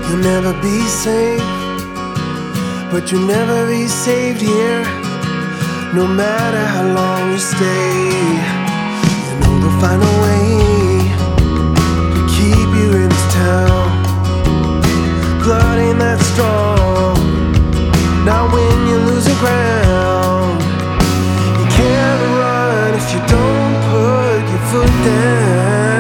You'll never be safe, but you'll never be saved here. No matter how long you stay, you know they'll find a way to keep you in this town. Blood ain't that strong, not when you're losing ground. You can't run if you don't put your foot down.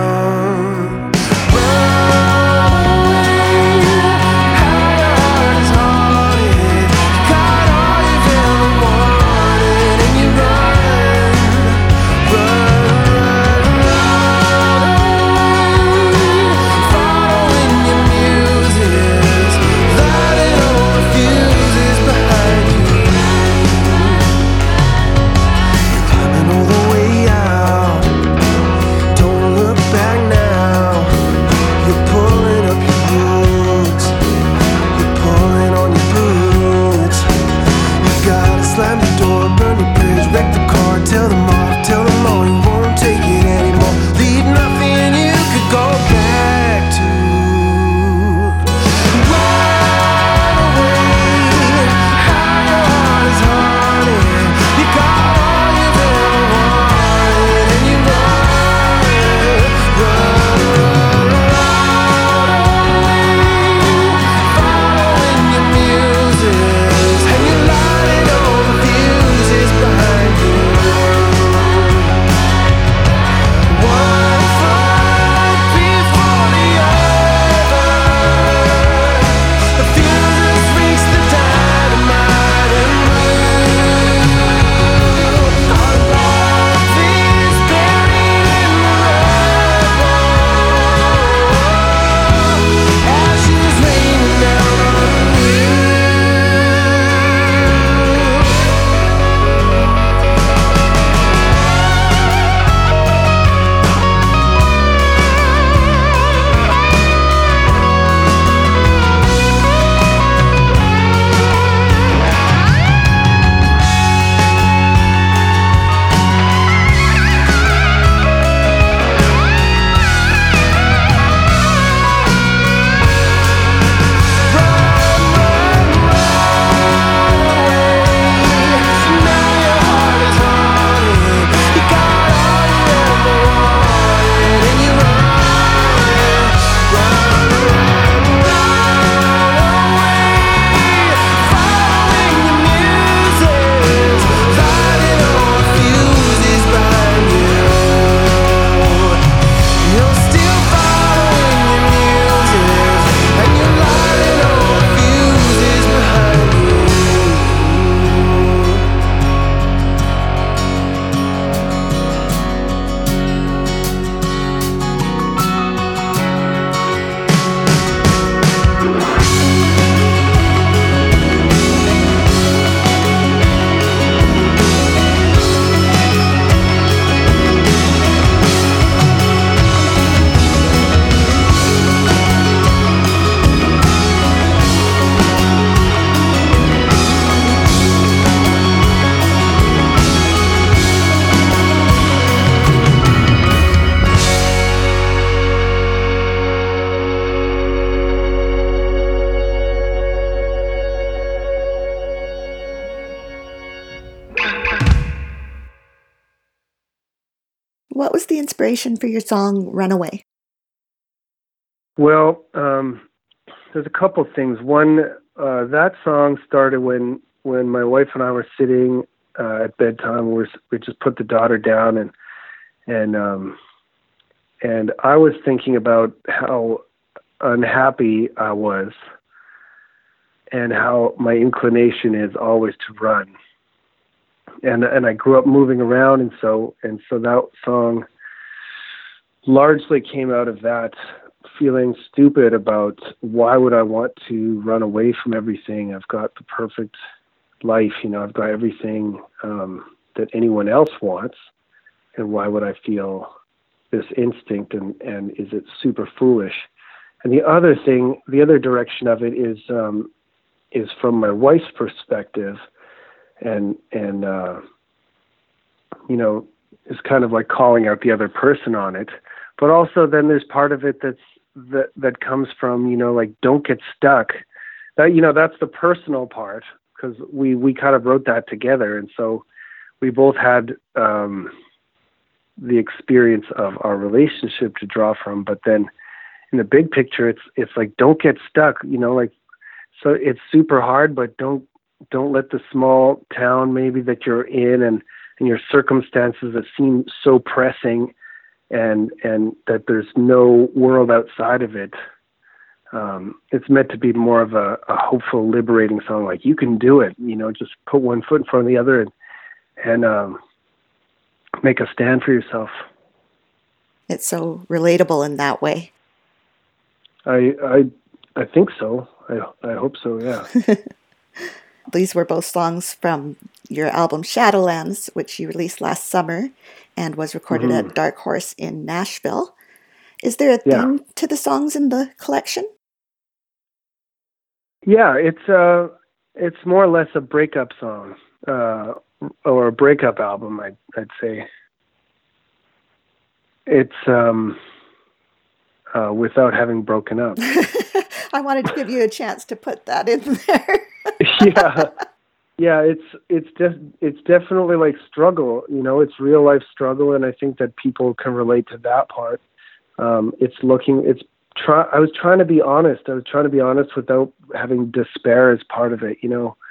What was the inspiration for your song Runaway? Well, there's a couple things. One, that song started when my wife and I were sitting at bedtime. We just put the daughter down, and I was thinking about how unhappy I was, and how my inclination is always to run. And I grew up moving around, and so that song largely came out of that feeling stupid about why would I want to run away from everything. I've got the perfect life, I've got everything that anyone else wants, and why would I feel this instinct, and is it super foolish? And the other direction of it is from my wife's perspective, and it's kind of like calling out the other person on it. But also then there's part of it that comes from, like, don't get stuck. That, that's the personal part, because we kind of wrote that together. And so we both had the experience of our relationship to draw from. But then in the big picture, it's like, don't get stuck, like, so it's super hard, but don't let the small town maybe that you're in and your circumstances that seem so pressing and that there's no world outside of it. It's meant to be more of a hopeful, liberating song. Like, you can do it, just put one foot in front of the other and make a stand for yourself. It's so relatable in that way. I think so. I hope so, yeah. These were both songs from your album Shadowlands, which you released last summer and was recorded at Dark Horse in Nashville. Is there a theme to the songs in the collection? Yeah, it's more or less a breakup song, or a breakup album, I'd say. It's without having broken up. I wanted to give you a chance to put that in there. Yeah. It's definitely like struggle. It's real life struggle, and I think that people can relate to that part. I was trying to be honest. I was trying to be honest without having despair as part of it.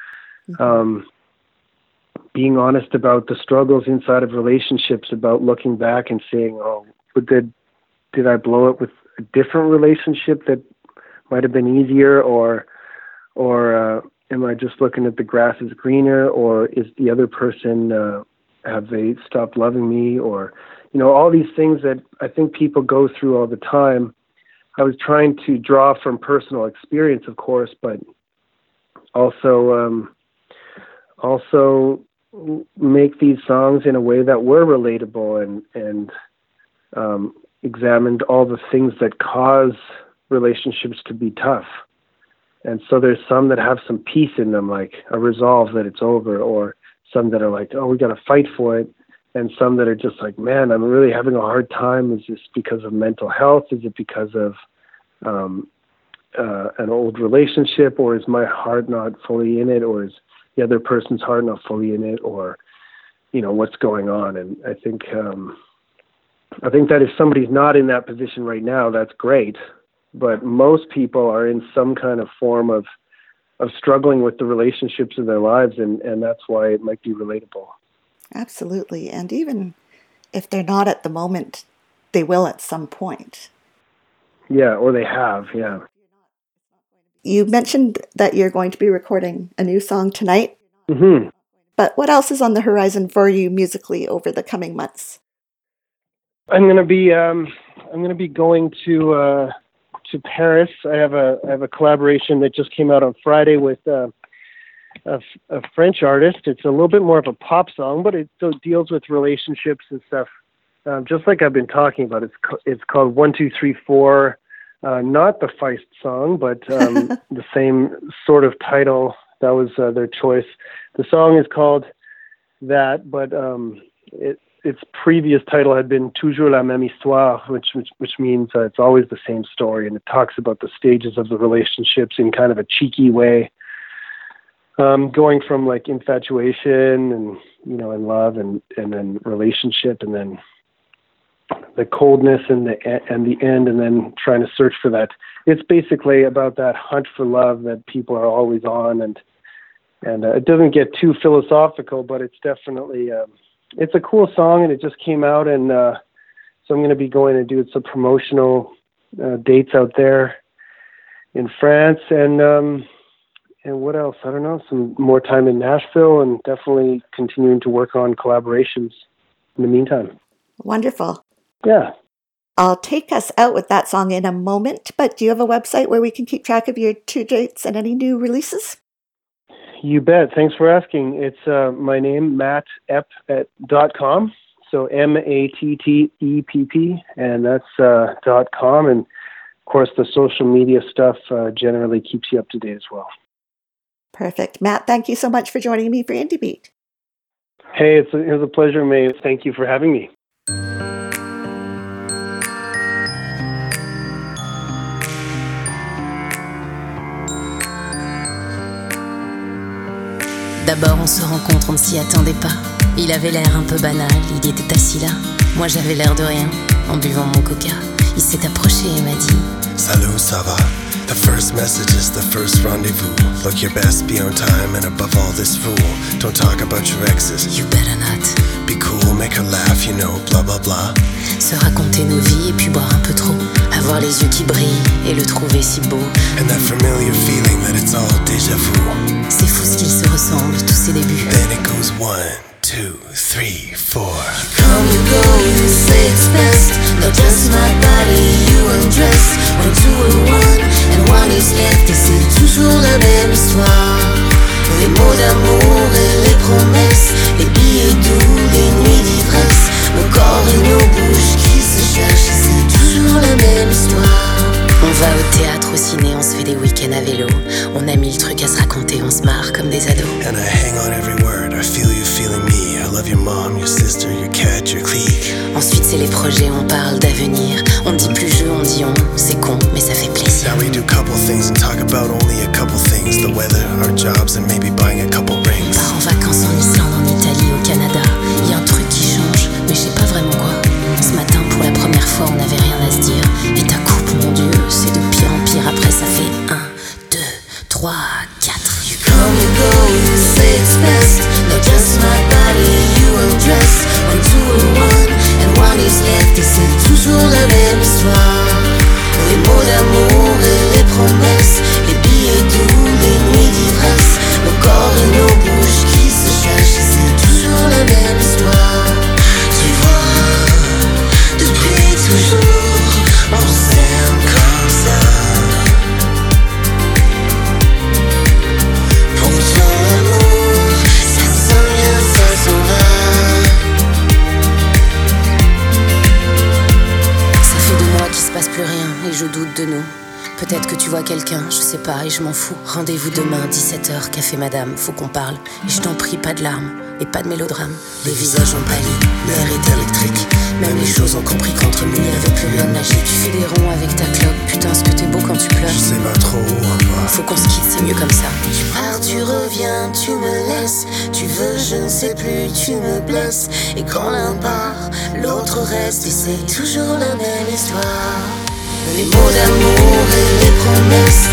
Being honest about the struggles inside of relationships, about looking back and saying, oh, did I blow it with a different relationship that might have been easier, or am I just looking at the grass is greener, or is the other person, have they stopped loving me, or, all these things that I think people go through all the time. I was trying to draw from personal experience, of course, but also make these songs in a way that were relatable and examined all the things that cause relationships to be tough. And so there's some that have some peace in them, like a resolve that it's over, or some that are like, oh, we got to fight for it. And some that are just like, man, I'm really having a hard time. Is this because of mental health? Is it because of an old relationship, or is my heart not fully in it, or is the other person's heart not fully in it, or, what's going on? And I think that if somebody's not in that position right now, that's great. But most people are in some kind of form of struggling with the relationships in their lives, and that's why it might be relatable. Absolutely. And even if they're not at the moment, they will at some point. Yeah, or they have, yeah. You mentioned that you're going to be recording a new song tonight. Mm-hmm. But what else is on the horizon for you musically over the coming months? I'm going to be going to Paris. I have a collaboration that just came out on Friday with a French artist. It's a little bit more of a pop song, but it still deals with relationships and stuff, just like I've been talking about. It's called 1, 2, 3, 4. Not the Feist song, but the same sort of title. That was their choice. The song is called that, but its previous title had been Toujours la même histoire, which means it's always the same story, and it talks about the stages of the relationships in kind of a cheeky way, going from like infatuation and and love and then relationship, and then the coldness and the end, and then trying to search for that. It's basically about that hunt for love that people are always on, and it doesn't get too philosophical, but it's definitely it's a cool song, and it just came out, and so I'm going to be going and doing some promotional dates out there in France, and what else? I don't know. Some more time in Nashville, and definitely continuing to work on collaborations in the meantime. Wonderful. Yeah. I'll take us out with that song in a moment, but do you have a website where we can keep track of your tour dates and any new releases? You bet. Thanks for asking. It's my name, mattepp.com. So MATTEPP, and that's .com. And of course, the social media stuff generally keeps you up to date as well. Perfect. Matt, thank you so much for joining me for Indie Beat. Hey, it was a pleasure, May. Thank you for having me. d'abord on se rencontre, on ne s'y attendait pas. Il avait l'air un peu banal, il était assis là. Moi j'avais l'air de rien, en buvant mon coca. Il s'est approché et m'a dit: Salut, ça va? The first message is the first rendezvous. Look your best, be on time, and above all this rule, don't talk about your exes. You better not. Be cool, make her laugh, you know, blah blah blah. Se raconter nos vies et puis boire un peu trop. Avoir les yeux qui brillent et le trouver si beau. And that familiar feeling that it's all déjà vu. C'est fou ce qu'ils se ressemblent, tous ces débuts. Then it goes 1, 2, 3, 4. Come and go, you say it's best. Not just my body, you undress. When two are one, and one is left. Et c'est toujours la même histoire. Les mots d'amour et les promesses. Les billets doux, les nuits d'ivresse. Nos corps et nos bouches qui se cherchent. Et c'est toujours la même histoire. On va au théâtre, au ciné, on se fait des week-ends à vélo. On a mille trucs à se raconter, on se marre comme des ados. And I hang on every word, I feel you feeling me. I love your mom, your sister, your cat, your clique. Ensuite c'est les projets, on parle d'avenir. On dit plus je, on dit on, c'est con, mais ça fait plaisir. Now we do couple things and talk about only a couple things. The weather, our jobs, and maybe buying a couple On rings. part en vacances en Islande, en Italie, au Canada. Y a un truc qui change, mais je sais pas vraiment quoi. Ce matin, pour la première fois, on n'avait rien à se dire. Et ta coupe, mon Dieu, c'est de pire en pire. Après, ça fait 1, 2, 3, 4. You come and go, you say it's best. Not just my body, you undress. When two are one, and one is left. Et c'est toujours la même histoire. Les mots d'amour et les promesses. Les billets doux, les nuits d'ivresse. Nos corps et nos bouches qui se cherchent. Et c'est toujours la même histoire. Tu vois, depuis toujours, on s'aime comme ça. Pour ton amour, ça s'en vient, ça s'en va. Ça fait 2 mois qu'il se passe plus rien et je doute de nous. Peut-être que tu vois quelqu'un, je sais pas et je m'en fous. Rendez-vous demain, 17h, café madame, faut qu'on parle. Et je t'en prie, pas de larmes et pas de mélodrame. Les visages ont pâli, l'air est électrique. Même les choses ont compris qu'entre nous, il y avait plus rien de magique. Tu fais des ronds avec ta clope, putain ce que t'es beau quand tu pleures. Je sais pas trop où on va. Faut qu'on se quitte, c'est mieux comme ça. Tu pars, tu reviens, tu me laisses. Tu veux, je ne sais plus, tu me blesses. Et quand l'un part, l'autre reste. Et c'est toujours la même histoire. Les mots d'amour et les promesses.